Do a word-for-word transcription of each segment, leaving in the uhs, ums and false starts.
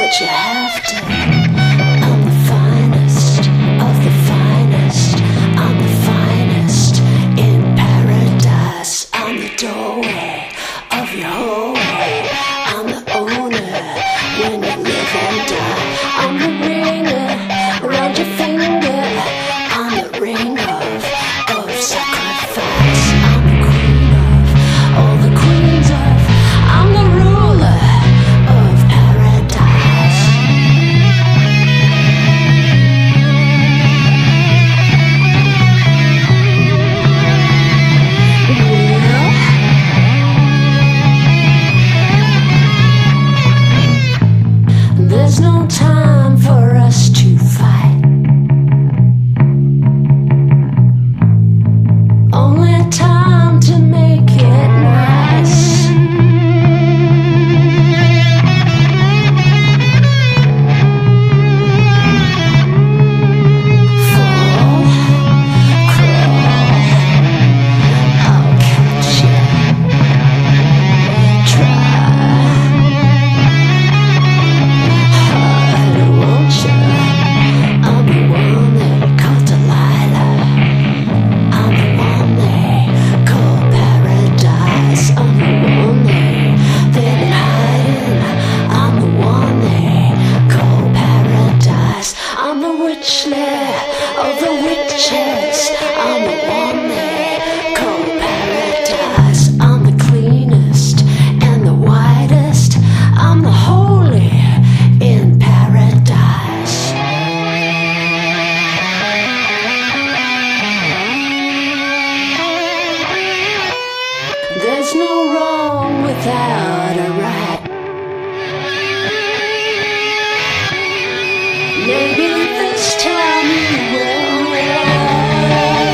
what you have to. I'm the finest of the finest. I'm the finest in paradise. I'm the doorway of your hallway. I'm the owner when you live and die. I'm the ringer around your finger. I'm the ring of, of sacrifice. I'm the queen of all the queens of. I'm the ruler of paradise. Well, there's no time for us to fight. Only time to make it nice. Fall, crawl, I'll catch ya. Try hard, won't ya? I'm the one they call Delilah. I'm the one they call paradise. I'm the one they, they've been hiding. I'm the one they call paradise. I'm the witchlet of the witches. I'm the one they call paradise. I'm the cleanest and the whitest. I'm the holy in paradise. There's no wrong without a right. Maybe this time you will realize.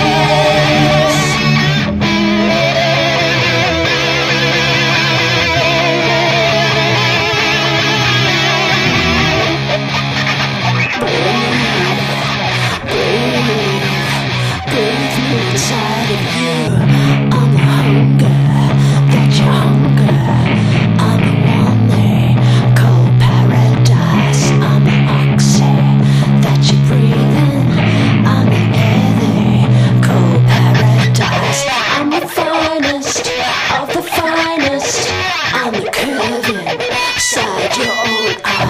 Breathe, breathe, breathe me inside of you. I'm the hunger that you hunger. I'm the one they call paradise. I'm the oxy that you breathe in. I'm the air they call paradise. I'm the finest of the finest. I'm the curve inside your own eye.